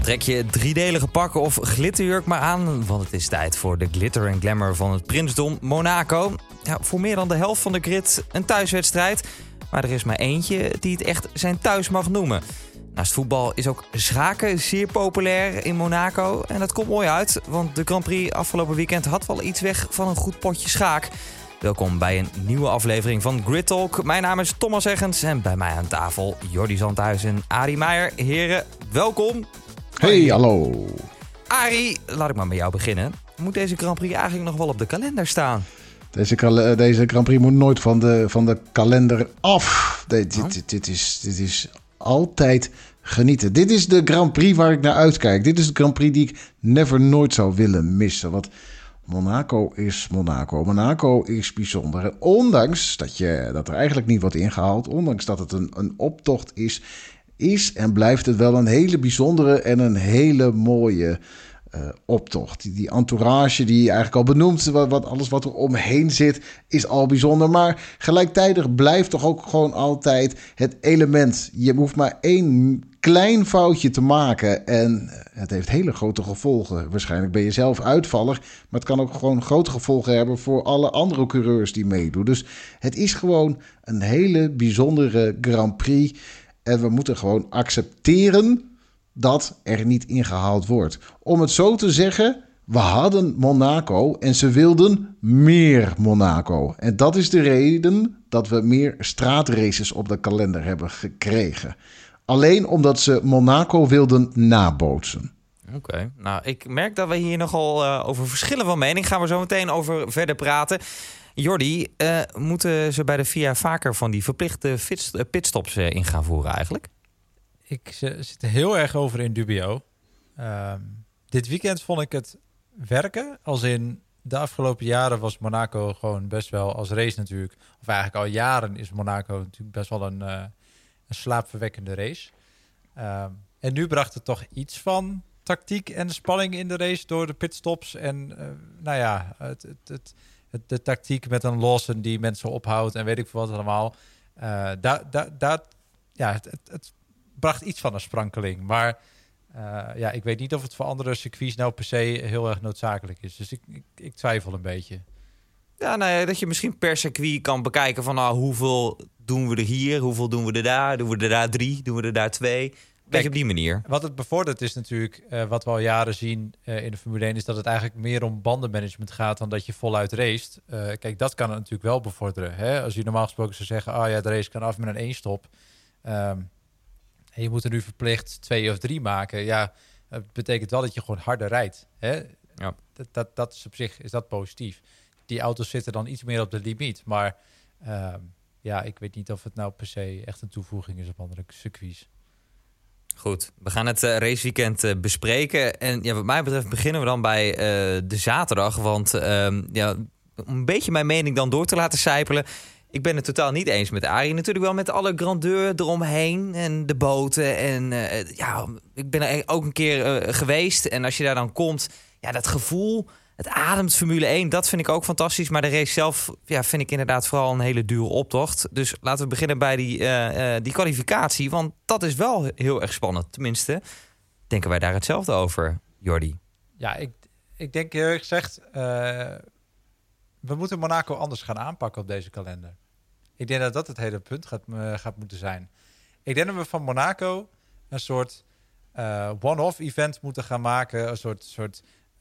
trek je driedelige pakken of glitterjurk maar aan, want het is tijd voor de glitter en glamour van het prinsdom Monaco. Ja, voor meer dan de helft van de grid een thuiswedstrijd, maar er is maar eentje die het echt zijn thuis mag noemen. Naast voetbal is ook schaken zeer populair in Monaco. En dat komt mooi uit, want de Grand Prix afgelopen weekend had wel iets weg van een goed potje schaak. Welkom bij een nieuwe aflevering van Grid Talk. Mijn naam is Thomas Eggens en bij mij aan tafel Jordi Zandhuis en Arie Meijer. Heren, welkom. Hey, hallo. Arie, laat ik maar met jou beginnen. Moet deze Grand Prix eigenlijk nog wel op de kalender staan? Deze Grand Prix moet nooit van de kalender af. Dit is altijd genieten. Dit is de Grand Prix waar ik naar uitkijk. Dit is de Grand Prix die ik nooit zou willen missen. Want Monaco is Monaco. Monaco is bijzonder. En ondanks dat er eigenlijk niet wordt ingehaald, ondanks dat het een optocht is en blijft het wel een hele bijzondere en een hele mooie optocht. Die entourage die je eigenlijk al benoemt, alles wat er omheen zit, is al bijzonder. Maar gelijktijdig blijft toch ook gewoon altijd het element. Je hoeft maar één klein foutje te maken en het heeft hele grote gevolgen. Waarschijnlijk ben je zelf uitvaller, maar het kan ook gewoon grote gevolgen hebben voor alle andere coureurs die meedoen. Dus het is gewoon een hele bijzondere Grand Prix en we moeten gewoon accepteren dat er niet ingehaald wordt. Om het zo te zeggen, we hadden Monaco en ze wilden meer Monaco. En dat is de reden dat we meer straatraces op de kalender hebben gekregen. Alleen omdat ze Monaco wilden nabootsen. Oké, nou ik merk dat we hier nogal over verschillen van mening. Gaan we zo meteen over verder praten. Jordi, moeten ze bij de FIA vaker van die verplichte pitstops in gaan voeren eigenlijk? Ik zit er heel erg over in dubio. Dit weekend vond ik het werken. Als in de afgelopen jaren was Monaco gewoon best wel als race natuurlijk. Of eigenlijk al jaren is Monaco natuurlijk best wel een slaapverwekkende race. En nu bracht het toch iets van tactiek en spanning in de race door de pitstops. En de tactiek met een Lawson die mensen ophoudt en weet ik veel wat allemaal. Het bracht iets van een sprankeling. Maar ik weet niet of het voor andere circuits nou per se heel erg noodzakelijk is. Dus ik twijfel een beetje. Ja, nou ja, dat je misschien per circuit kan bekijken van hoeveel doen we er hier, hoeveel doen we er daar, doen we er daar 3, doen we er daar 2. Beetje op die manier. Wat het bevordert is natuurlijk, wat we al jaren zien in de Formule 1, is dat het eigenlijk meer om bandenmanagement gaat dan dat je voluit racet. Kijk, dat kan het natuurlijk wel bevorderen. Hè? Als je normaal gesproken zou zeggen, de race kan af met een 1 stop. En je moet er nu verplicht 2 of 3 maken. Ja, dat betekent wel dat je gewoon harder rijdt. Hè? Ja. Dat is op zich is dat positief. Die auto's zitten dan iets meer op de limiet. Maar ik weet niet of het nou per se echt een toevoeging is op andere circuits. Goed, we gaan het raceweekend bespreken. En ja, wat mij betreft beginnen we dan bij de zaterdag. Want om een beetje mijn mening dan door te laten sijpelen. Ik ben het totaal niet eens met Arie. Natuurlijk wel met alle grandeur eromheen en de boten. En ik ben er ook een keer geweest. En als je daar dan komt, dat gevoel, het ademt Formule 1. Dat vind ik ook fantastisch. Maar de race zelf vind ik inderdaad vooral een hele dure optocht. Dus laten we beginnen bij die kwalificatie. Want dat is wel heel erg spannend. Tenminste, denken wij daar hetzelfde over, Jordi? Ja, ik denk eerlijk gezegd, we moeten Monaco anders gaan aanpakken op deze kalender. Ik denk dat het hele punt gaat moeten zijn. Ik denk dat we van Monaco een soort one-off event moeten gaan maken. Een soort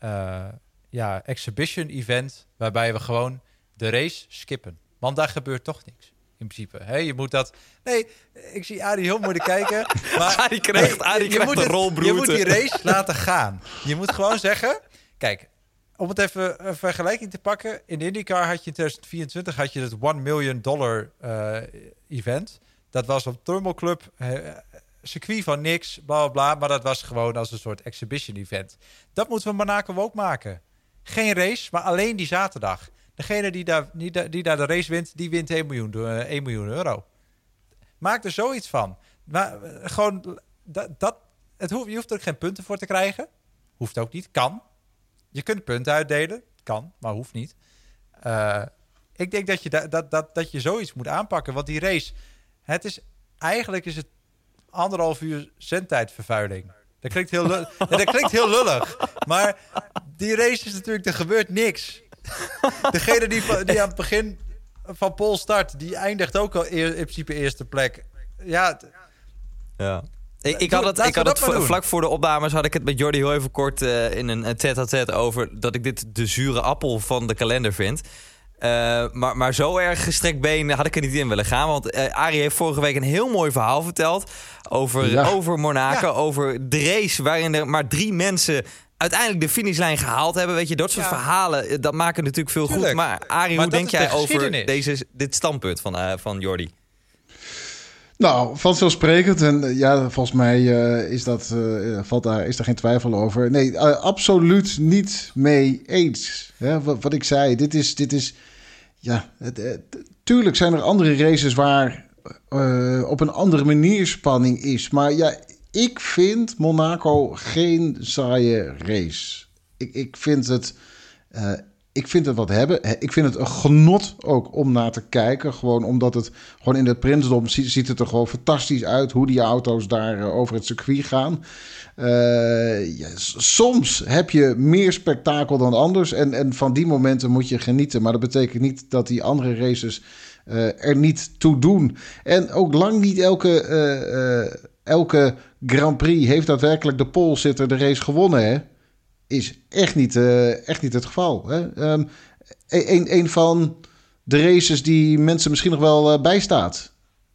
exhibition event waarbij we gewoon de race skippen. Want daar gebeurt toch niks. In principe. Hey, je moet dat. Nee, ik zie Arie heel mooi te kijken. Maar Arie krijgt een rolbroerte. Je moet die race laten gaan. Je moet gewoon zeggen, kijk, om het even een vergelijking te pakken. In de IndyCar had je in 2024 het $1 million event. Dat was op Thermal Club, circuit van niks, bla bla bla. Maar dat was gewoon als een soort exhibition event. Dat moeten we Monaco ook maken. Geen race, maar alleen die zaterdag. Degene die daar de race wint, die wint 1 miljoen euro. Maak er zoiets van. Maar gewoon, je hoeft er ook geen punten voor te krijgen. Hoeft ook niet, kan. Je kunt punten uitdelen, kan, maar hoeft niet. Ik denk dat je zoiets moet aanpakken. Want die race, eigenlijk is het 1,5 uur zendtijdvervuiling. Dat klinkt heel lullig. Maar die race is natuurlijk, er gebeurt niks. Degene die aan het begin van pole start, die eindigt ook al in principe eerste plek. Ja. Ik had het vlak voor de opnames had ik het met Jordi heel even kort in een tête-à-tête over dat ik dit de zure appel van de kalender vind. Maar zo erg gestrekt been had ik er niet in willen gaan. Want Arie heeft vorige week een heel mooi verhaal verteld over Monaco. Ja. Over de race waarin er maar 3 mensen uiteindelijk de finishlijn gehaald hebben. Weet je, dat soort verhalen, dat maken natuurlijk veel goed. Maar Arie, hoe denk jij over dit standpunt van Jordi? Nou, vanzelfsprekend. En volgens mij is daar geen twijfel over. Nee, absoluut niet mee eens. Ja, wat ik zei, dit is tuurlijk zijn er andere races waar op een andere manier spanning is. Maar ik vind Monaco geen saaie race. Ik vind het... Ik vind het wat hebben. Ik vind het een genot ook om naar te kijken. Gewoon omdat het gewoon in het Prinsdom ziet het er gewoon fantastisch uit. Hoe die auto's daar over het circuit gaan. Soms heb je meer spektakel dan anders. En van die momenten moet je genieten. Maar dat betekent niet dat die andere races er niet toe doen. En ook lang niet elke Grand Prix heeft daadwerkelijk de pole sitter de race gewonnen, hè? Is echt niet het geval. Hè? Een van de races die mensen misschien nog wel bijstaat.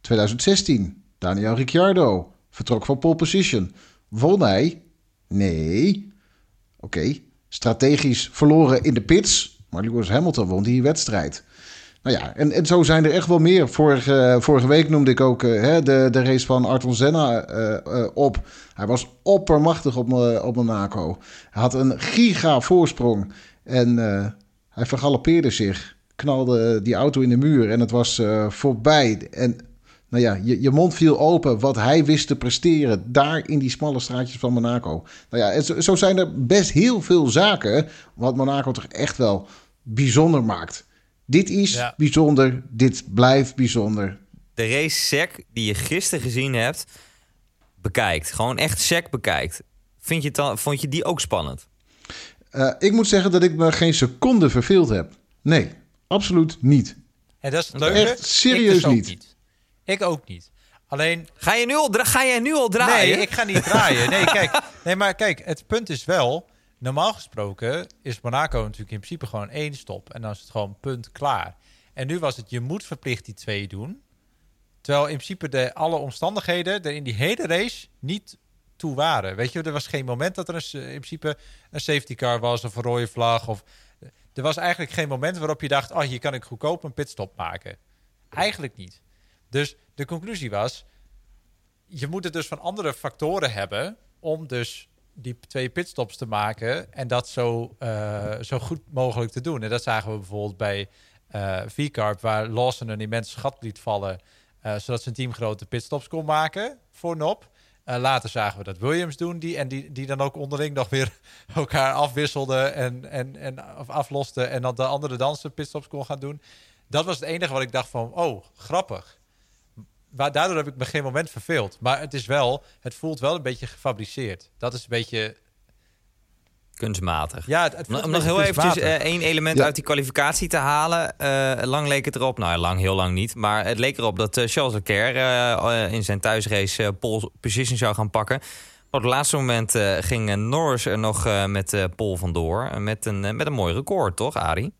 2016. Daniel Ricciardo vertrok van pole position. Won hij? Nee. Oké. Strategisch verloren in de pits. Maar Lewis Hamilton won die wedstrijd. Nou ja, en zo zijn er echt wel meer. Vorige week noemde ik ook de race van Ayrton Senna op. Hij was oppermachtig op Monaco. Hij had een giga voorsprong. En hij vergalopeerde zich. Knalde die auto in de muur. En het was voorbij. En nou ja, je mond viel open wat hij wist te presteren. Daar in die smalle straatjes van Monaco. Nou ja, en zo zijn er best heel veel zaken. Wat Monaco toch echt wel bijzonder maakt. Dit is bijzonder. Dit blijft bijzonder. De race sec die je gisteren gezien hebt, bekijkt. Gewoon echt sec bekijkt. Vond je die ook spannend? Ik moet zeggen dat ik me geen seconde verveeld heb. Nee, absoluut niet. En dat is het leuke. Echt serieus niet. Ik ook niet. Alleen... Ga jij nu al draaien? Nee, ik ga niet draaien. Maar kijk, het punt is wel... Normaal gesproken is Monaco natuurlijk in principe gewoon 1 stop. En dan is het gewoon punt klaar. En nu was het, je moet verplicht die 2 doen. Terwijl in principe alle omstandigheden er in die hele race niet toe waren. Weet je, er was geen moment dat er in principe een safety car was of een rode vlag. Er was eigenlijk geen moment waarop je dacht, hier kan ik goedkoop een pitstop maken. Eigenlijk niet. Dus de conclusie was, je moet het dus van andere factoren hebben om dus die 2 pitstops te maken en dat zo goed mogelijk te doen. En dat zagen we bijvoorbeeld bij VCARB, waar Lawson een immense gat liet vallen, zodat zijn teamgenoot de pitstops kon maken voor Nop. Later zagen we dat Williams doen, die dan ook onderling nog weer elkaar afwisselden of aflosten en dat de andere dan pitstops kon gaan doen. Dat was het enige wat ik dacht van, grappig. Daardoor heb ik me geen moment verveeld. Maar het voelt wel een beetje gefabriceerd. Dat is een beetje... kunstmatig. Ja, het om nog heel eventjes 1 element uit die kwalificatie te halen. Lang leek het erop, heel lang niet. Maar het leek erop dat Charles Leclerc in zijn thuisrace pole position zou gaan pakken. Op het laatste moment ging Norris er nog met pole vandoor. Met een mooi record, toch, Arie?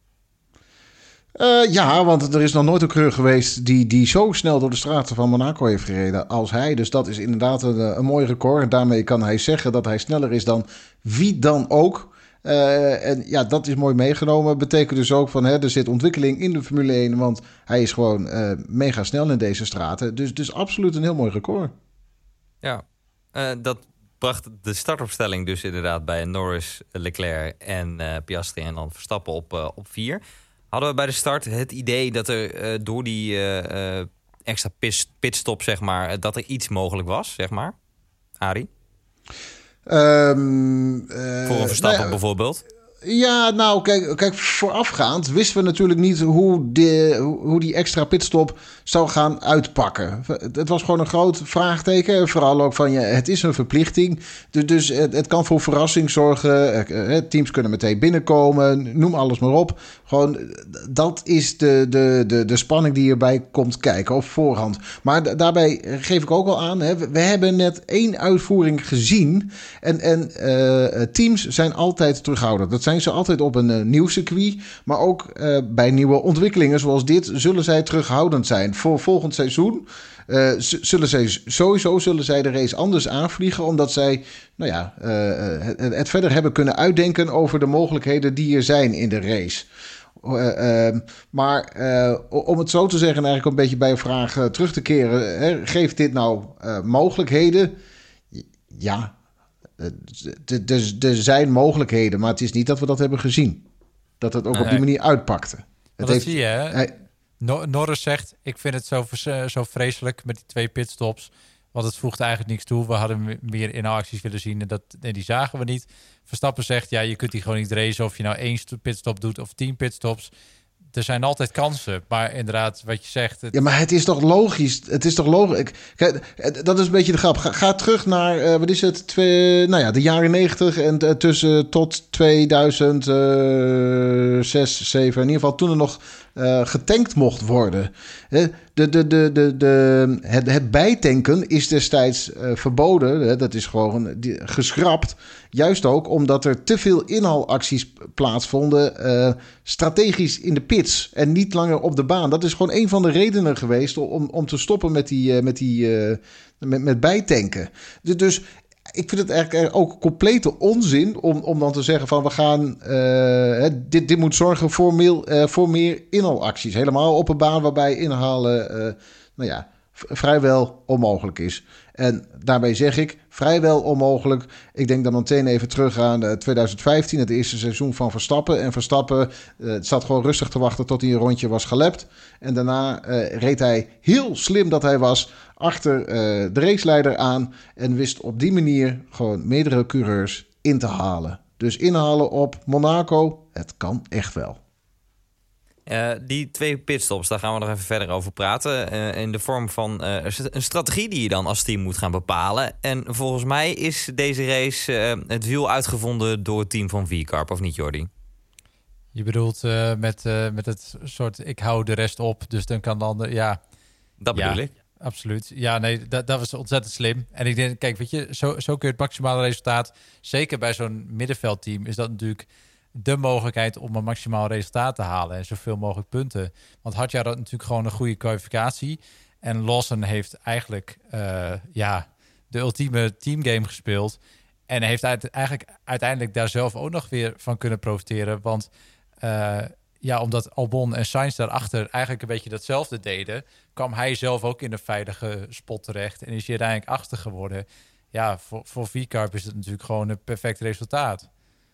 Want er is nog nooit een coureur geweest die zo snel door de straten van Monaco heeft gereden als hij. Dus dat is inderdaad een mooi record. En daarmee kan hij zeggen dat hij sneller is dan wie dan ook. Dat is mooi meegenomen. Betekent dus ook van er zit ontwikkeling in de Formule 1. Want hij is gewoon mega snel in deze straten. Dus absoluut een heel mooi record. Ja, dat bracht de startopstelling dus inderdaad bij Norris, Leclerc en Piastri en dan Verstappen op 4. Hadden we bij de start het idee dat er door die extra pitstop, zeg maar, dat er iets mogelijk was, zeg maar? Arie? Voor een Verstappen bijvoorbeeld? Ja, nou, kijk, voorafgaand wisten we natuurlijk niet hoe die extra pitstop zou gaan uitpakken. Het was gewoon een groot vraagteken. Vooral ook van, het is een verplichting. Dus het kan voor verrassing zorgen. Teams kunnen meteen binnenkomen. Noem alles maar op. Gewoon, dat is de spanning die erbij komt kijken op voorhand. Maar daarbij geef ik ook al aan, we hebben net 1 uitvoering gezien. En teams zijn altijd terughoudend. Dat zijn ze altijd op een nieuw circuit. Maar ook bij nieuwe ontwikkelingen zoals dit zullen zij terughoudend zijn. Voor volgend seizoen zullen zij de race anders aanvliegen. Omdat zij het verder hebben kunnen uitdenken over de mogelijkheden die er zijn in de race. Maar om het zo te zeggen, eigenlijk een beetje bij een vraag terug te keren. Geeft dit nou mogelijkheden? Ja, er zijn mogelijkheden, maar het is niet dat we dat hebben gezien. Dat het ook op die manier uitpakte. Dat zie je, hè? Norris zegt, ik vind het zo vreselijk met die 2 pitstops. Want het voegt eigenlijk niks toe. We hadden meer inhaalacties willen zien en die zagen we niet. Verstappen zegt, je kunt die gewoon niet racen of je nou 1 pitstop doet of 10 pitstops. Er zijn altijd kansen, maar inderdaad, wat je zegt... Ja, maar het is toch logisch? Het is toch logisch? Kijk, dat is een beetje de grap. Ga terug naar, de jaren 90 en tussen tot 2006, 7, in ieder geval toen er nog getankt mocht worden. Het bijtanken is destijds verboden. Dat is gewoon geschrapt. Juist ook omdat er te veel inhaalacties plaatsvonden. Strategisch in de pits en niet langer op de baan. Dat is gewoon een van de redenen geweest om te stoppen met bijtanken. Dus ik vind het eigenlijk ook complete onzin om dan te zeggen van we gaan... dit moet zorgen voor meer inhaalacties. Helemaal op een baan waarbij inhalen vrijwel onmogelijk is. En daarbij zeg ik vrijwel onmogelijk. Ik denk dan meteen even terug aan 2015, het eerste seizoen van Verstappen. En Verstappen zat gewoon rustig te wachten tot hij een rondje was gelapt. En daarna reed hij heel slim dat hij was achter de raceleider aan. En wist op die manier gewoon meerdere coureurs in te halen. Dus inhalen op Monaco, het kan echt wel. Die 2 pitstops, daar gaan we nog even verder over praten. In de vorm van een strategie die je dan als team moet gaan bepalen. En volgens mij is deze race het wiel uitgevonden door het team van V-Carb, of niet, Jordi? Je bedoelt met het soort ik hou de rest op, dus dan kan dan... Dat bedoel ik. Absoluut. Ja, nee, dat was ontzettend slim. En ik denk, kijk, weet je, zo kun je het maximale resultaat... Zeker bij zo'n middenveldteam is dat natuurlijk... de mogelijkheid om een maximaal resultaat te halen en zoveel mogelijk punten. Want Hadjar had natuurlijk gewoon een goede kwalificatie. En Lawson heeft eigenlijk de ultieme teamgame gespeeld. En heeft eigenlijk uiteindelijk daar zelf ook nog weer van kunnen profiteren. Want omdat Albon en Sainz daarachter eigenlijk een beetje datzelfde deden... kwam hij zelf ook in een veilige spot terecht. En is hij uiteindelijk achter geworden. Ja, voor V-Carb is het natuurlijk gewoon een perfect resultaat.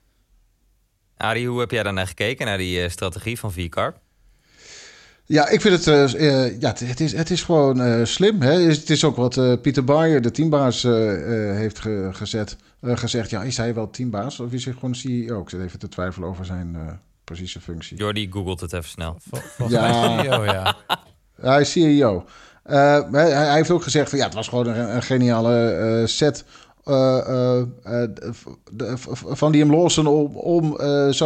Arie, hoe heb jij daar naar gekeken, naar die strategie van V-Carb? Ja, ik vind het is gewoon slim. Hè? Het is ook wat Pieter Bayer, de teambaas, heeft gezegd. Ja, is hij wel teambaas of is hij gewoon CEO? Ik zit even te twijfelen over zijn precieze functie. Jordi googelt het even snel. Volgens mij CEO, ja. Hij is CEO. Hij heeft ook gezegd van het was gewoon een geniale set... van Liam Lawson om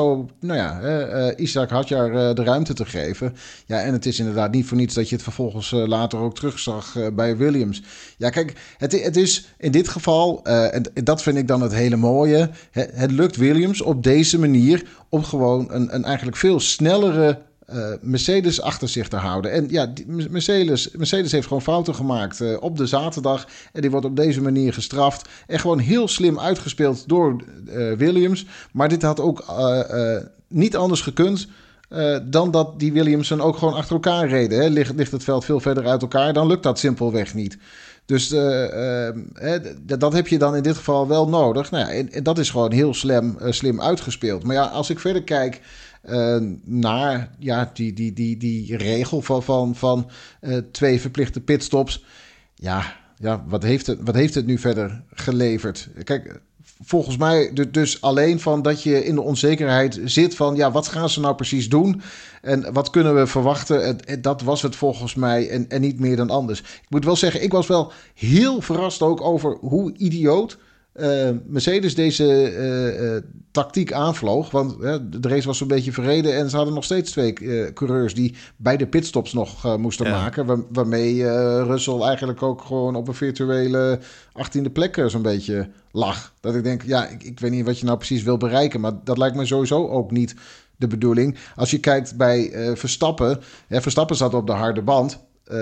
Isaac Hadjar de ruimte te geven. Ja, en het is inderdaad niet voor niets dat je het vervolgens later ook terugzag bij Williams. Ja, kijk, het is in dit geval, en dat vind ik dan het hele mooie, het lukt Williams op deze manier om gewoon een eigenlijk veel snellere Mercedes achter zich te houden. En ja, Mercedes heeft gewoon fouten gemaakt op de zaterdag. En die wordt op deze manier gestraft. En gewoon heel slim uitgespeeld door Williams. Maar dit had ook niet anders gekund dan dat die Williamsen ook gewoon achter elkaar reden. Hè. Ligt het veld veel verder uit elkaar, dan lukt dat simpelweg niet. Dus dat heb je dan in dit geval wel nodig. Nou ja, en dat is gewoon heel slim uitgespeeld. Maar ja, als ik verder kijk... naar die regel van 2 verplichte pitstops. Ja, wat heeft het nu verder geleverd? Kijk, volgens mij dus alleen van dat je in de onzekerheid zit van... ja, wat gaan ze nou precies doen? En wat kunnen we verwachten? En dat was het volgens mij en niet meer dan anders. Ik moet wel zeggen, ik was wel heel verrast ook over hoe idioot... Mercedes deze tactiek aanvloog. Want de race was een beetje verreden... en ze hadden nog steeds 2 coureurs... die bij de pitstops nog moesten maken. Waarmee Russell eigenlijk ook gewoon op een virtuele 18e plek zo'n beetje lag. Dat ik denk, ja, ik weet niet wat je nou precies wil bereiken... maar dat lijkt me sowieso ook niet de bedoeling. Als je kijkt bij Verstappen... Verstappen zat op de harde band...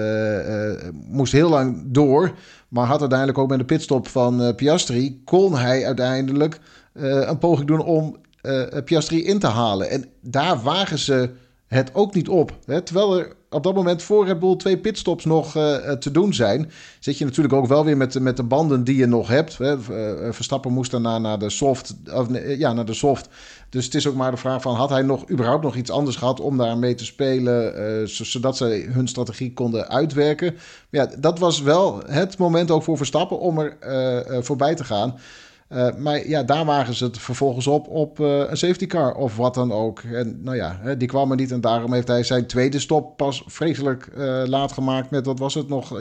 moest heel lang door... maar had uiteindelijk ook met de pitstop van Piastri... kon hij uiteindelijk een poging doen om Piastri in te halen. En daar wagen ze het ook niet op. Hè? Terwijl er op dat moment voor Red Bull 2 pitstops nog te doen zijn... zit je natuurlijk ook wel weer met de banden die je nog hebt. Hè? Verstappen moest daarna naar de soft... naar de soft. Dus het is ook maar de vraag van... had hij überhaupt nog iets anders gehad om daarmee te spelen... zodat ze hun strategie konden uitwerken. Ja, dat was wel het moment ook voor Verstappen om er voorbij te gaan... maar ja, daar wagen ze het vervolgens op een safety car of wat dan ook. En nou ja, die kwam er niet en daarom heeft hij zijn tweede stop pas vreselijk laat gemaakt met, wat was het, nog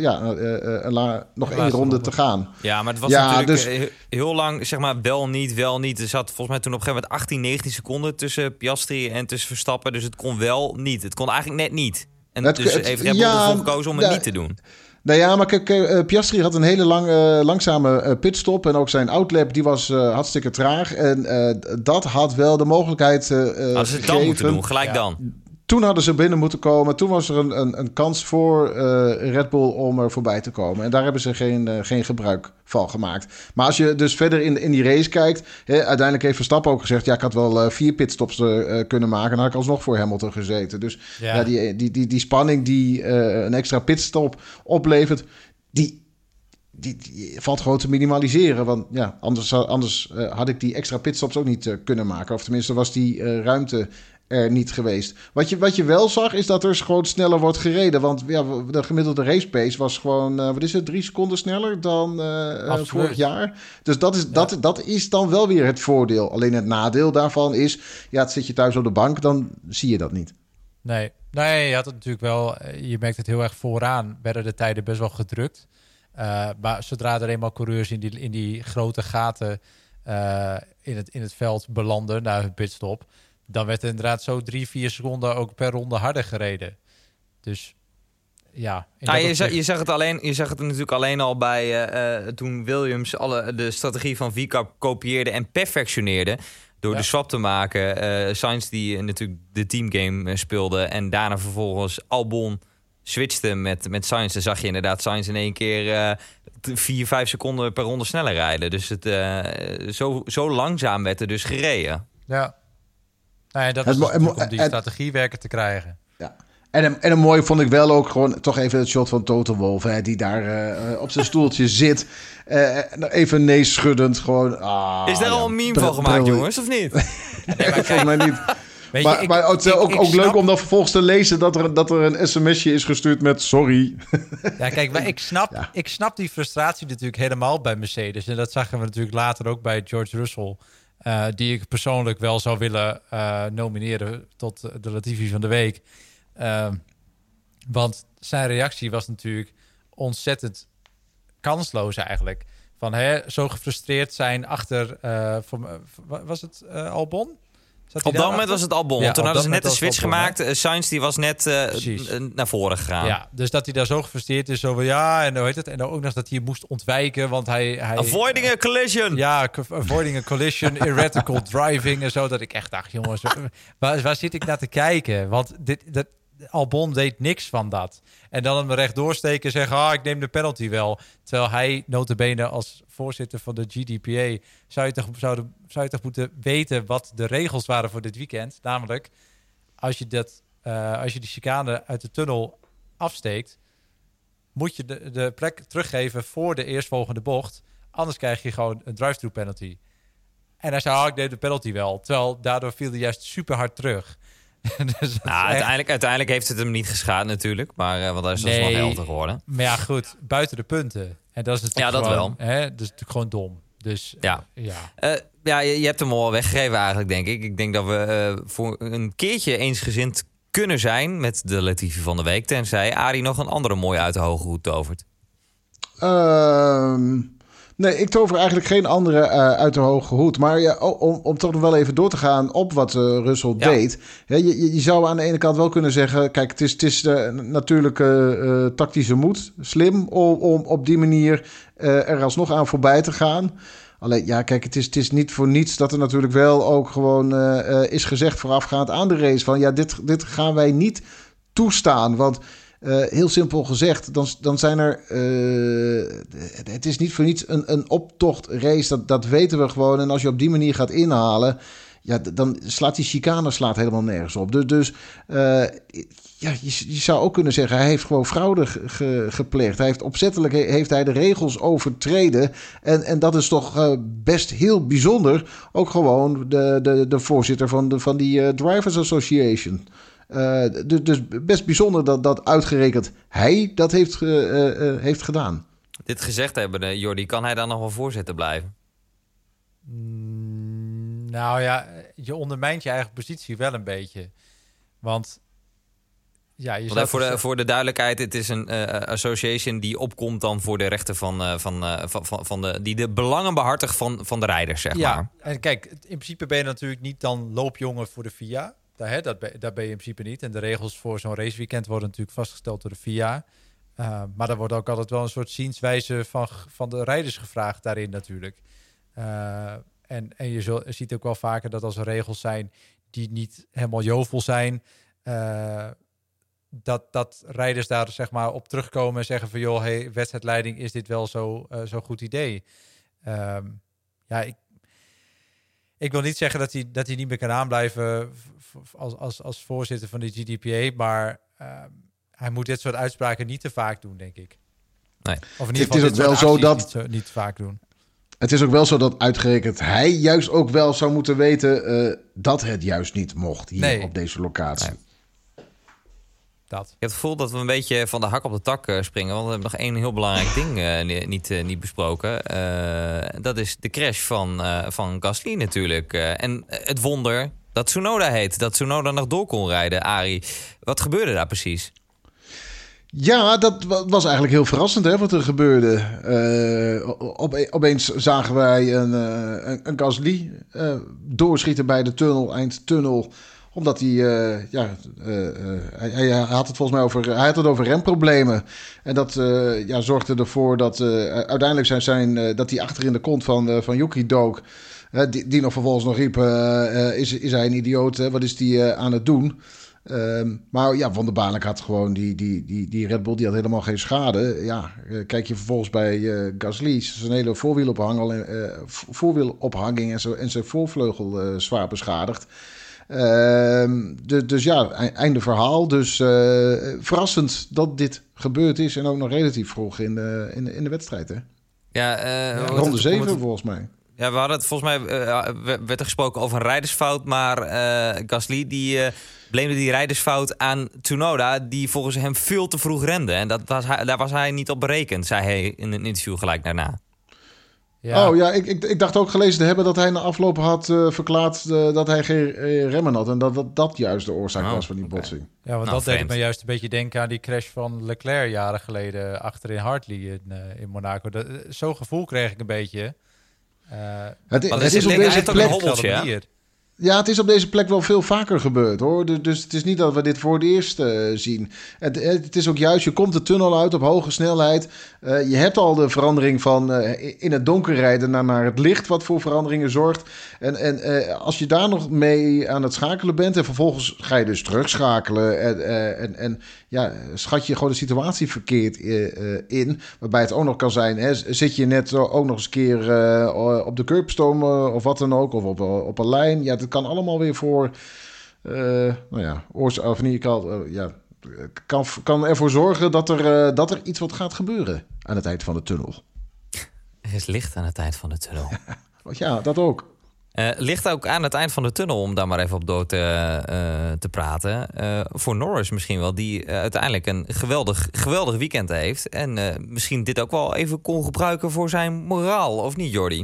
1 ronde te gaan. Ja, maar het was natuurlijk heel lang, zeg maar, wel niet. Er zat volgens mij toen op een gegeven moment 18, 19 seconden tussen Piastri en tussen Verstappen. Dus het kon wel niet. Het kon eigenlijk net niet. En heeft Red Bull ervoor gekozen om het niet te doen. Nou ja, maar kijk, Piastri had een hele langzame pitstop. En ook zijn outlap, die was hartstikke traag. En dat had wel de mogelijkheid hadden ze het dan moeten doen, gelijk dan. Toen hadden ze binnen moeten komen. Toen was er een kans voor Red Bull om er voorbij te komen. En daar hebben ze geen gebruik van gemaakt. Maar als je dus verder in die race kijkt... uiteindelijk heeft Verstappen ook gezegd... ja, ik had wel 4 pitstops kunnen maken... en dan had ik alsnog voor Hamilton gezeten. Dus die spanning die een extra pitstop oplevert... die valt gewoon te minimaliseren. Want ja, anders had ik die extra pitstops ook niet kunnen maken. Of tenminste was die ruimte... er niet geweest. Wat je wel zag, is dat er gewoon sneller wordt gereden. Want ja, de gemiddelde race pace was gewoon... 3 seconden sneller dan vorig jaar. Dus dat is dan wel weer het voordeel. Alleen het nadeel daarvan is... ja, zit je thuis op de bank, dan zie je dat niet. Nee, je had het natuurlijk wel... je merkt het heel erg vooraan. Werden de tijden best wel gedrukt. Maar zodra er eenmaal coureurs in die grote gaten... in het veld belanden... naar hun pitstop... dan werd er inderdaad zo 3-4 seconden ook per ronde harder gereden. Dus ja. Je zag het natuurlijk alleen al bij toen Williams de strategie van VCAP kopieerde en perfectioneerde. Door de swap te maken. Sainz die natuurlijk de teamgame speelde. En daarna vervolgens Albon switchte met Sainz. Dan zag je inderdaad Sainz in één keer 4-5 seconden per ronde sneller rijden. Dus het zo langzaam werd er dus gereden. Ja. Nou ja, dat is om die strategie werken te krijgen. Ja. En een mooi vond ik wel ook gewoon toch even het shot van Toto Wolff, hè, die daar op zijn stoeltje zit. Even nee schuddend gewoon. Is daar al een meme van gemaakt, jongens, of niet? Nee, volgens mij niet. Maar het is ook leuk om dan vervolgens te lezen dat er een sms'je is gestuurd met sorry. Ja, kijk, maar ik snap die frustratie natuurlijk helemaal bij Mercedes. En dat zagen we natuurlijk later ook bij George Russell. Die ik persoonlijk wel zou willen nomineren tot de Latifi van de week. Want zijn reactie was natuurlijk ontzettend kansloos eigenlijk. Van zo gefrustreerd zijn achter... was het Albon? Op dat moment was het Albon. Ja, toen hadden ze net de switch gemaakt. Sainz die was net naar voren gegaan. Ja, dus dat hij daar zo gefrustreerd is. Zo van, ja, en hoe heet het? En ook nog dat hij moest ontwijken. Want hij avoiding a collision. Ja, avoiding a collision. Erratical driving en zo. Dat ik echt dacht, jongens, waar zit ik naar te kijken? Want Albon deed niks van dat. En dan hem rechtdoor steken en zeggen... ik neem de penalty wel. Terwijl hij, nota bene als voorzitter van de GDPA... zou je toch moeten weten wat de regels waren voor dit weekend. Namelijk, als je die chicane uit de tunnel afsteekt... moet je de plek teruggeven voor de eerstvolgende bocht. Anders krijg je gewoon een drive-thru penalty. En hij zei, ik neem de penalty wel. Terwijl daardoor viel hij juist super hard terug... Dus uiteindelijk heeft het hem niet geschaad natuurlijk. Maar want hij is nog 11 geworden. Maar ja, goed. Buiten de punten. En dat is natuurlijk dat wel. Dat is natuurlijk gewoon dom. Dus Ja. ja. Je hebt hem al weggegeven eigenlijk, denk ik. Ik denk dat we voor een keertje eensgezind kunnen zijn met de Latifi van de week. Tenzij Arie nog een andere mooie uit de hoge hoed tovert. Nee, ik tover eigenlijk geen andere uit de hoge hoed. Maar ja, om toch nog wel even door te gaan op wat Russell deed. Ja, je zou aan de ene kant wel kunnen zeggen... Kijk, het is natuurlijk tactische moed. Slim om op die manier er alsnog aan voorbij te gaan. Alleen, ja, kijk, het is niet voor niets dat er natuurlijk wel ook gewoon is gezegd voorafgaand aan de race. Van ja, dit gaan wij niet toestaan. Want... heel simpel gezegd, dan zijn er... het is niet voor niets een optochtrace, dat weten we gewoon. En als je op die manier gaat inhalen... ja, dan slaat die chicane helemaal nergens op. Dus je zou ook kunnen zeggen... hij heeft gewoon fraude gepleegd. Hij heeft opzettelijk heeft hij de regels overtreden. En dat is toch best heel bijzonder. Ook gewoon de voorzitter van die Drivers Association... Dus best bijzonder dat uitgerekend hij dat heeft gedaan. Dit gezegd hebben, Jordi, kan hij dan nog wel voorzitter blijven? Nou ja, je ondermijnt je eigen positie wel een beetje. Want ja, je zou voor de duidelijkheid, het is een association die opkomt dan voor de rechten die de belangen behartigt van de rijders, zeg maar. En kijk, in principe ben je natuurlijk niet dan loopjongen voor de FIA. Daar ben je in principe niet. En de regels voor zo'n raceweekend worden natuurlijk vastgesteld door de FIA. Maar er wordt ook altijd wel een soort zienswijze van de rijders gevraagd daarin natuurlijk. En je ziet ook wel vaker dat als er regels zijn die niet helemaal jovel zijn... dat rijders daar zeg maar op terugkomen en zeggen van... joh, hey, wedstrijdleiding, is dit wel zo'n goed idee? Ik wil niet zeggen dat hij niet meer kan aanblijven als voorzitter van de GDPA, maar hij moet dit soort uitspraken niet te vaak doen, denk ik. Nee. Of in ieder geval niet te vaak doen. Het is ook wel zo dat uitgerekend hij juist ook wel zou moeten weten dat het juist niet mocht hier op deze locatie. Nee. Ik heb het gevoel dat we een beetje van de hak op de tak springen. Want we hebben nog één heel belangrijk ding niet besproken. Dat is de crash van Gasly natuurlijk. En het wonder dat Tsunoda heet. Dat Tsunoda nog door kon rijden, Arie. Wat gebeurde daar precies? Ja, dat was eigenlijk heel verrassend wat er gebeurde. Opeens zagen wij een Gasly doorschieten bij de eindtunnel... Omdat hij had het volgens mij over remproblemen. En dat zorgde ervoor dat uiteindelijk dat hij achter in de kont van Yuki dook. Die nog vervolgens nog riep, is hij een idioot? Wat is die aan het doen? Maar ja, Van der Baarle had gewoon die Red Bull, die had helemaal geen schade. Ja, kijk je vervolgens bij Gasly, zijn hele voorwielophanging en zijn voorvleugel zwaar beschadigd. Dus ja, einde verhaal. Dus verrassend dat dit gebeurd is en ook nog relatief vroeg in de wedstrijd. Hè? Ja, ronde 7 volgens mij. Ja, we hadden het volgens mij werd er gesproken over een rijdersfout, maar Gasly die bleemde die rijdersfout aan Tsunoda, die volgens hem veel te vroeg rende. En daar was hij niet op berekend, zei hij in een interview gelijk daarna. Ja. Oh ja, ik dacht ook gelezen te hebben dat hij na afloop had verklaard dat hij geen remmen had. En dat juist de oorzaak was van die botsing. Ja, want dat deed me juist een beetje denken aan die crash van Leclerc jaren geleden achterin Hartley in Monaco. Zo'n gevoel kreeg ik een beetje. Het is op deze plek een hobbeltje, hè? Ja, het is op deze plek wel veel vaker gebeurd, hoor. Dus het is niet dat we dit voor het eerst zien. Het is ook juist, je komt de tunnel uit op hoge snelheid. Je hebt al de verandering van in het donker rijden naar het licht, wat voor veranderingen zorgt. En als je daar nog mee aan het schakelen bent en vervolgens ga je dus terugschakelen en schat je gewoon de situatie verkeerd in. Waarbij het ook nog kan zijn, hè, zit je net ook nog eens een keer op de curbstone of wat dan ook, of op een lijn. Ja, dat kan allemaal weer voor, kan ervoor zorgen dat er iets wat gaat gebeuren aan het eind van de tunnel. Er is licht aan het eind van de tunnel. Ja, dat ook. Ligt ook aan het eind van de tunnel, om daar maar even op door te praten. Voor Norris misschien wel, die uiteindelijk een geweldig weekend heeft. En misschien dit ook wel even kon gebruiken voor zijn moraal, of niet, Jordi?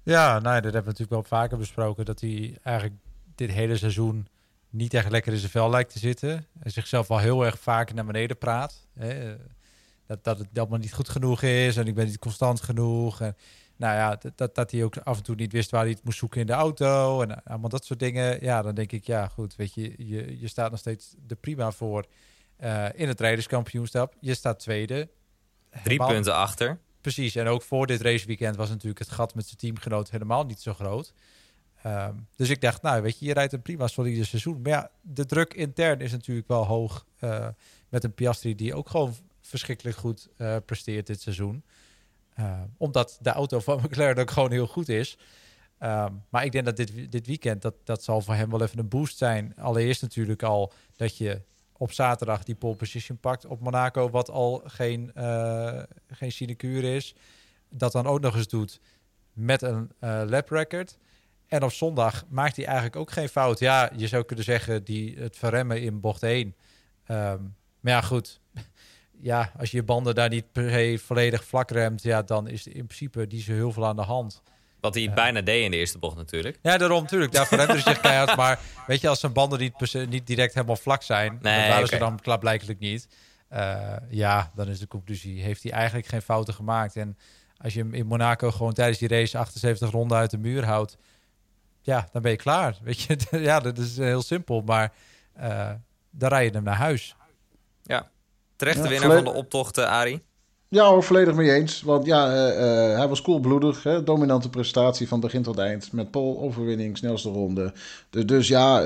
Ja, nou, dat hebben we natuurlijk wel vaker besproken. Dat hij eigenlijk dit hele seizoen niet echt lekker in zijn vel lijkt te zitten. Hij zichzelf wel heel erg vaak naar beneden praat. Hè? Dat het allemaal niet goed genoeg is en ik ben niet constant genoeg. En, nou ja, dat hij ook af en toe niet wist waar hij het moest zoeken in de auto. En allemaal dat soort dingen. Ja, dan denk ik, ja goed, weet je, je staat nog steeds er prima voor in het rijderskampioenschap. Je staat tweede. 3 punten achter. Precies, en ook voor dit raceweekend was natuurlijk het gat met zijn teamgenoot helemaal niet zo groot. Dus ik dacht, nou weet je rijdt een prima solide seizoen. Maar ja, de druk intern is natuurlijk wel hoog. Met een Piastri die ook gewoon verschrikkelijk goed presteert dit seizoen. Omdat de auto van McLaren ook gewoon heel goed is. Maar ik denk dat dit weekend, dat zal voor hem wel even een boost zijn. Allereerst natuurlijk al dat je op zaterdag die pole position pakt op Monaco, wat al geen sinecure is. Dat dan ook nog eens doet met een lap record. En op zondag maakt hij eigenlijk ook geen fout. Ja, je zou kunnen zeggen het verremmen in bocht 1. Maar ja, goed. Ja, als je je banden daar niet per se volledig vlak remt, ja, dan is in principe niet zo heel veel aan de hand. Wat hij bijna deed in de eerste bocht natuurlijk. Ja, daarom natuurlijk. Daarvoor remde hij zich keihard. Maar weet je, als zijn banden niet direct helemaal vlak zijn, dat waren ze dan klaarblijkelijk niet. Ja, dan is de conclusie, heeft hij eigenlijk geen fouten gemaakt. En als je hem in Monaco gewoon tijdens die race 78 ronden uit de muur houdt, ja, dan ben je klaar. Weet je, ja, dat is heel simpel. Maar dan rij je hem naar huis. Ja, terecht de winnaar van de optocht, Arie. Ja hoor, volledig mee eens. Want ja, hij was koelbloedig. Dominante prestatie van begin tot eind. Met pole, overwinning, snelste ronde. Dus ja,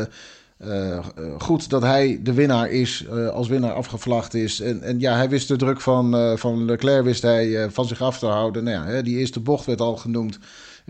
goed dat hij de winnaar is. Als winnaar afgevlacht is. En ja, hij wist de druk van Leclerc wist hij van zich af te houden. Nou ja, die eerste bocht werd al genoemd.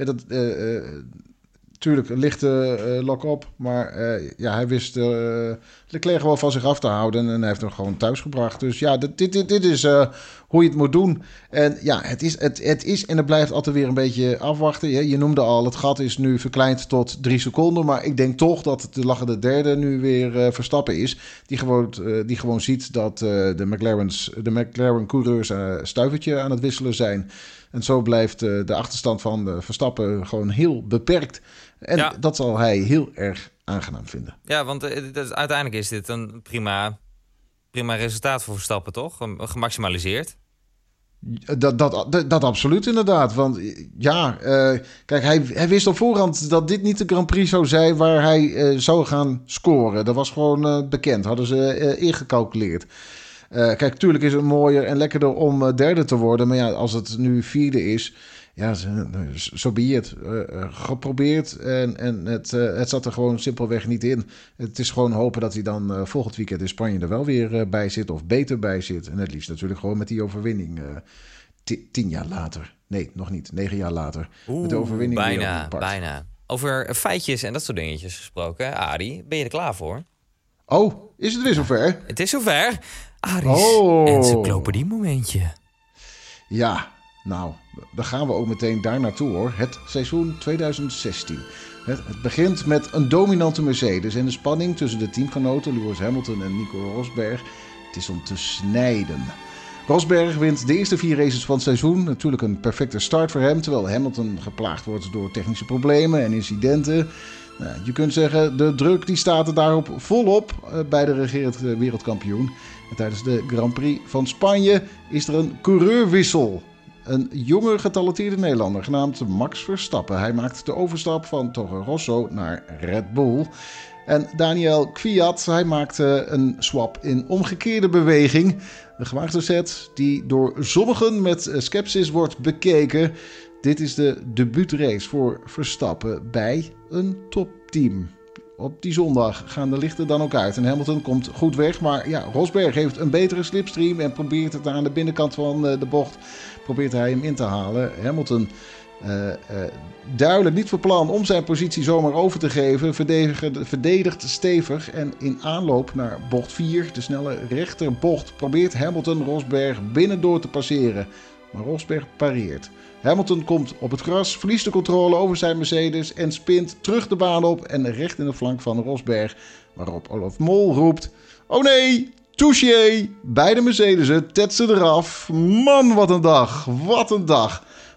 Tuurlijk, een lichte lock op. Maar ja, hij wist Leclerc gewoon van zich af te houden. En hij heeft hem gewoon thuis gebracht. Dus ja, dit is hoe je het moet doen. En ja, het is en het blijft altijd weer een beetje afwachten. Je noemde al, het gat is nu verkleind tot 3 seconden. Maar ik denk toch dat het de lachende derde nu weer Verstappen is. Die gewoon ziet dat de McLaren-coureurs stuivertje aan het wisselen zijn. En zo blijft de achterstand van Verstappen gewoon heel beperkt. En dat zal hij heel erg aangenaam vinden. Ja, want uiteindelijk is dit een prima resultaat voor Verstappen, toch? Gemaximaliseerd. Dat absoluut inderdaad. Want ja, kijk, hij wist op voorhand dat dit niet de Grand Prix zou zijn waar hij zou gaan scoren. Dat was gewoon bekend. Hadden ze ingecalculeerd. Kijk, tuurlijk is het mooier en lekkerder om derde te worden. Maar ja, als het nu vierde is, ja, zo be het. Geprobeerd en het zat er gewoon simpelweg niet in. Het is gewoon hopen dat hij dan volgend weekend in Spanje er wel weer bij zit of beter bij zit. En het liefst natuurlijk gewoon met die overwinning 10 jaar later. Nee, nog niet. 9 jaar later. Met de overwinning bijna. Over feitjes en dat soort dingetjes gesproken. Arie, ben je er klaar voor? Oh, is het weer zover? Het is zover. Arie's encyclopedie momentje. Ja, nou, dan gaan we ook meteen daar naartoe hoor. Het seizoen 2016. Het begint met een dominante Mercedes en de spanning tussen de teamgenoten Lewis Hamilton en Nico Rosberg. Het is om te snijden. Rosberg wint de eerste 4 races van het seizoen. Natuurlijk een perfecte start voor hem, terwijl Hamilton geplaagd wordt door technische problemen en incidenten. Nou, je kunt zeggen, de druk die staat er daarop volop bij de regerend wereldkampioen. En tijdens de Grand Prix van Spanje is er een coureurwissel. Een jonge getalenteerde Nederlander genaamd Max Verstappen. Hij maakt de overstap van Toro Rosso naar Red Bull. En Daniel Kvyat, hij maakte een swap in omgekeerde beweging. De gewaagde set die door sommigen met sceptisch wordt bekeken. Dit is de debuutrace voor Verstappen bij een topteam. Op die zondag gaan de lichten dan ook uit. En Hamilton komt goed weg. Maar ja, Rosberg heeft een betere slipstream en probeert het aan de binnenkant van de bocht. Probeert hij hem in te halen. Hamilton duidelijk niet van plan om zijn positie zomaar over te geven. Verdedigt stevig. En in aanloop naar bocht 4, de snelle rechterbocht, probeert Hamilton Rosberg binnendoor te passeren. Maar Rosberg pareert. Hamilton komt op het gras, verliest de controle over zijn Mercedes en spint terug de baan op en recht in de flank van Rosberg. Waarop Olaf Mol roept: "Oh nee, touché!" Beide Mercedes'en tetsen eraf. Man, wat een dag, wat een dag.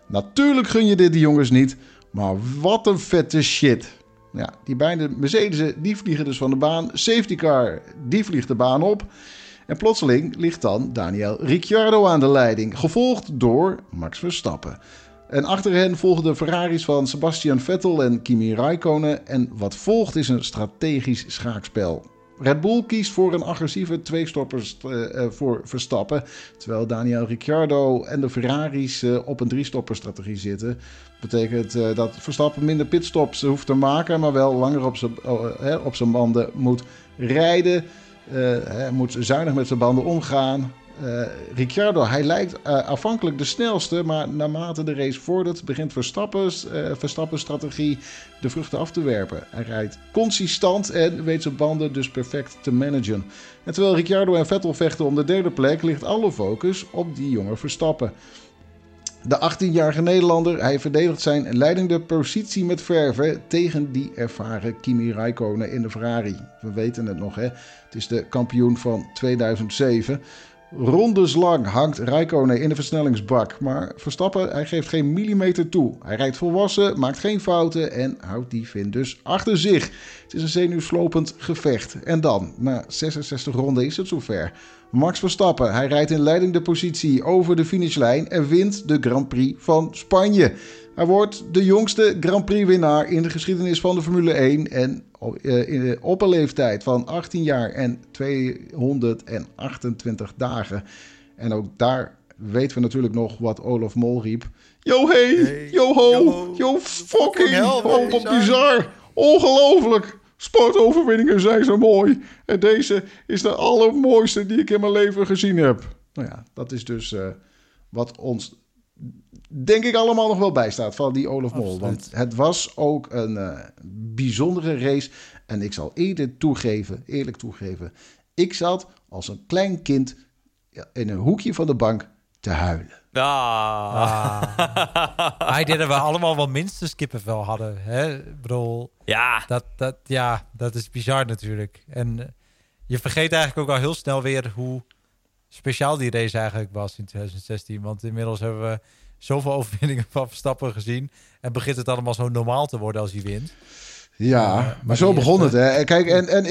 Natuurlijk gun je dit de jongens niet, maar wat een vette shit. Ja, die beide Mercedes'en, die vliegen dus van de baan. Safety car, die vliegt de baan op. En plotseling ligt dan Daniel Ricciardo aan de leiding, gevolgd door Max Verstappen. En achter hen volgen de Ferraris van Sebastian Vettel en Kimi Räikkönen. En wat volgt is een strategisch schaakspel. Red Bull kiest voor een agressieve tweestoppers voor Verstappen, terwijl Daniel Ricciardo en de Ferraris op een driestopperstrategie zitten. Betekent dat Verstappen minder pitstops hoeft te maken, maar wel langer op zijn banden moet rijden. Hij moet zuinig met zijn banden omgaan. Ricciardo, hij lijkt afhankelijk de snelste, maar naarmate de race vordert begint Verstappen's strategie de vruchten af te werpen. Hij rijdt consistent en weet zijn banden dus perfect te managen. En terwijl Ricciardo en Vettel vechten om de derde plek, ligt alle focus op die jonge Verstappen. De 18-jarige Nederlander, hij verdedigt zijn leidende positie met verve tegen die ervaren Kimi Räikkönen in de Ferrari. We weten het nog, hè? Het is de kampioen van 2007. Rondeslang hangt Räikkönen in de versnellingsbak, maar Verstappen hij geeft geen millimeter toe. Hij rijdt volwassen, maakt geen fouten en houdt die Finn dus achter zich. Het is een zenuwslopend gevecht. En dan, na 66 ronden is het zover. Max Verstappen, hij rijdt in leidende positie over de finishlijn en wint de Grand Prix van Spanje. Hij wordt de jongste Grand Prix winnaar in de geschiedenis van de Formule 1 en op een leeftijd van 18 jaar en 228 dagen. En ook daar weten we natuurlijk nog wat Olaf Mol riep. Yo hey, yo ho, yo fucking hell, wat bizar, ongelooflijk. Sportoverwinningen zijn zo mooi. En deze is de allermooiste die ik in mijn leven gezien heb. Nou ja, dat is dus wat ons, denk ik, allemaal nog wel bijstaat van die Olaf Mol. Want het was ook een bijzondere race. En ik zal eerlijk toegeven, ik zat als een klein kind in een hoekje van de bank te huilen. Hij deden we allemaal wel minstens kippenvel hadden. Hè? Ik bedoel, dat is bizar natuurlijk. En je vergeet eigenlijk ook al heel snel weer hoe speciaal die race eigenlijk was in 2016. Want inmiddels hebben we zoveel overwinningen van Verstappen gezien. En begint het allemaal zo normaal te worden als hij wint. Ja, maar zo begon het. Hè. Kijk,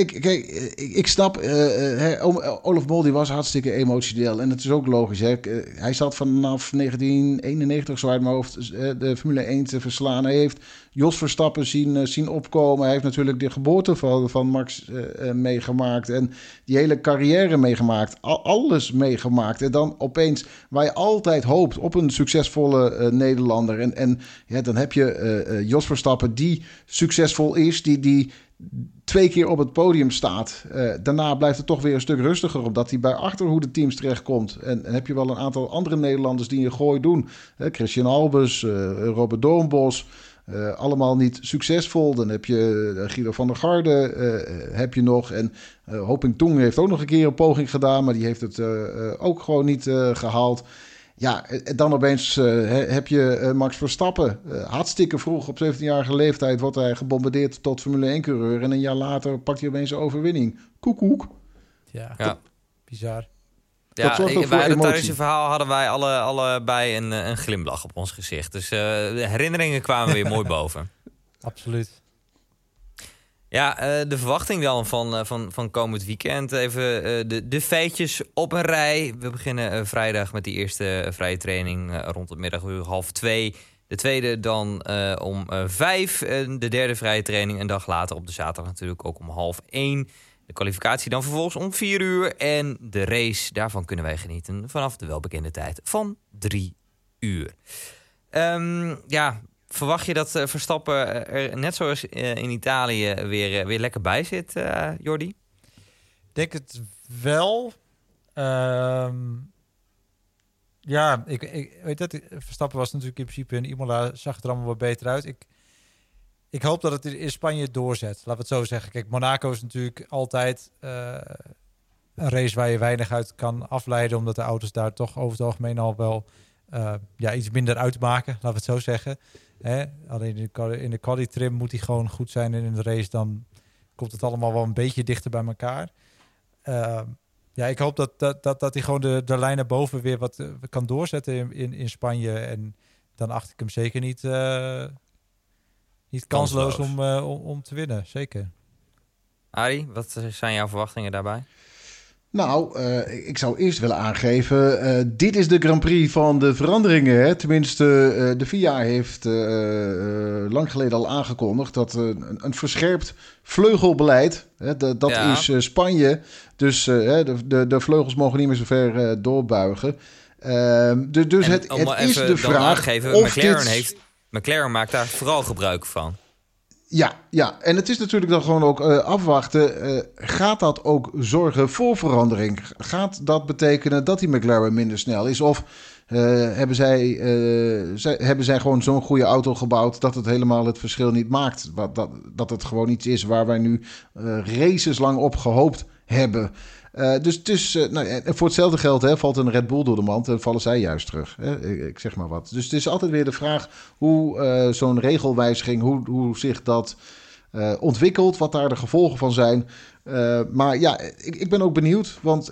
ik snap, Olaf Mol die was hartstikke emotioneel. En het is ook logisch. Hè. Hij zat vanaf 1991, zo uit mijn hoofd, de Formule 1 te verslaan. Hij heeft Jos Verstappen zien opkomen. Hij heeft natuurlijk de geboorte van Max meegemaakt. En die hele carrière meegemaakt. Alles meegemaakt. En dan opeens, waar je altijd hoopt op een succesvolle Nederlander. En dan heb je Jos Verstappen die succesvol is, die 2 keer op het podium staat. Daarna blijft het toch weer een stuk rustiger, omdat hij bij achterhoede teams terechtkomt. En heb je wel een aantal andere Nederlanders die een gooi doen. Christian Albers, Robert Doornbos. Allemaal niet succesvol. Dan heb je Guido van der Garde heb je nog. En Hoping Tong heeft ook nog een keer een poging gedaan, maar die heeft het ook gewoon niet gehaald. Ja, dan opeens heb je Max Verstappen. Hartstikke vroeg, op 17-jarige leeftijd, wordt hij gebombardeerd tot Formule 1-coureur. En een jaar later pakt hij opeens een overwinning. Koekoek. Ja. Bizar. Ja, tijdens je verhaal hadden wij allebei een glimlach op ons gezicht. Dus de herinneringen kwamen weer mooi boven. Absoluut. Ja, de verwachting dan van komend weekend. Even de feitjes op een rij. We beginnen vrijdag met die eerste vrije training rond het middaguur 1:30. De tweede dan om 5. De derde vrije training een dag later op de zaterdag natuurlijk ook om 12:30. De kwalificatie dan vervolgens om 4 uur. En de race, daarvan kunnen wij genieten vanaf de welbekende tijd van 3 uur. Verwacht je dat Verstappen er net zoals in Italië weer lekker bij zit, Jordi? Ik denk het wel. Ik weet dat Verstappen was natuurlijk in principe in Imola, zag het er allemaal wat beter uit. Ik hoop dat het in Spanje doorzet. Laten we het zo zeggen. Kijk, Monaco is natuurlijk altijd een race waar je weinig uit kan afleiden, omdat de auto's daar toch over het algemeen al wel iets minder uitmaken. Laten we het zo zeggen. Alleen in de quali-trim moet hij gewoon goed zijn. En in de race dan komt het allemaal wel een beetje dichter bij elkaar. Ik hoop dat hij gewoon de lijn naar boven weer wat kan doorzetten in Spanje. En dan acht ik hem zeker niet kansloos om te winnen. Zeker. Arie, wat zijn jouw verwachtingen daarbij? Nou, ik zou eerst willen aangeven, dit is de Grand Prix van de veranderingen. Hè? Tenminste, de FIA heeft lang geleden al aangekondigd dat een verscherpt vleugelbeleid, dat is Spanje. Dus de vleugels mogen niet meer zo ver doorbuigen. Dus het is de vraag aangeven, of McLaren maakt daar vooral gebruik van. Ja, en het is natuurlijk dan gewoon ook afwachten. Gaat dat ook zorgen voor verandering? Gaat dat betekenen dat die McLaren minder snel is? Of hebben zij gewoon zo'n goede auto gebouwd dat het helemaal het verschil niet maakt? Dat het gewoon iets is waar wij nu races lang op gehoopt hebben. Dus het is, voor hetzelfde geld valt een Red Bull door de mand en vallen zij juist terug. Ik zeg maar wat. Dus het is altijd weer de vraag hoe zo'n regelwijziging, hoe zich dat ontwikkelt, wat daar de gevolgen van zijn. Maar ja, ik ben ook benieuwd, want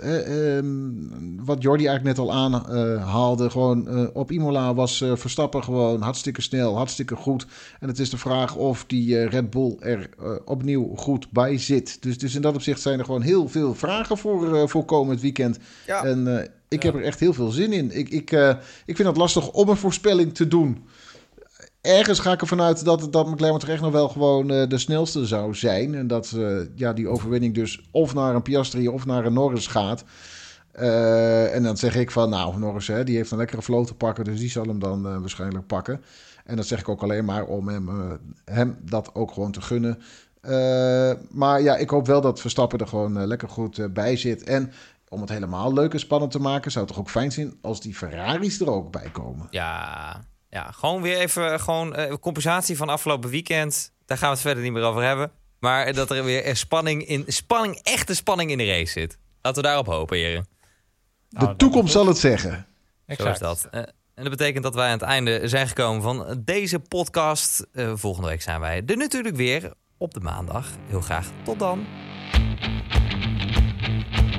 wat Jordi eigenlijk net al aanhaalde, gewoon op Imola was Verstappen gewoon hartstikke snel, hartstikke goed. En het is de vraag of die Red Bull er opnieuw goed bij zit. Dus in dat opzicht zijn er gewoon heel veel vragen voor komend weekend. Ja. En ik heb er echt heel veel zin in. Ik vind het lastig om een voorspelling te doen. Ergens ga ik ervan uit dat McLaren toch echt nog wel gewoon de snelste zou zijn. En dat die overwinning dus of naar een Piastri of naar een Norris gaat. En dan zeg ik van, nou, Norris, die heeft een lekkere flow te pakken. Dus die zal hem dan waarschijnlijk pakken. En dat zeg ik ook alleen maar om hem dat ook gewoon te gunnen. Maar ja, ik hoop wel dat Verstappen er gewoon lekker goed bij zit. En om het helemaal leuk en spannend te maken, zou het toch ook fijn zijn als die Ferraris er ook bij komen. Ja, gewoon weer even compensatie van afgelopen weekend. Daar gaan we het verder niet meer over hebben. Maar dat er weer echte spanning in de race zit. Laten we daarop hopen, heren. De toekomst zal het zeggen. Exact. Zo is dat. En dat betekent dat wij aan het einde zijn gekomen van deze podcast. Volgende week zijn wij er natuurlijk weer op de maandag. Heel graag tot dan.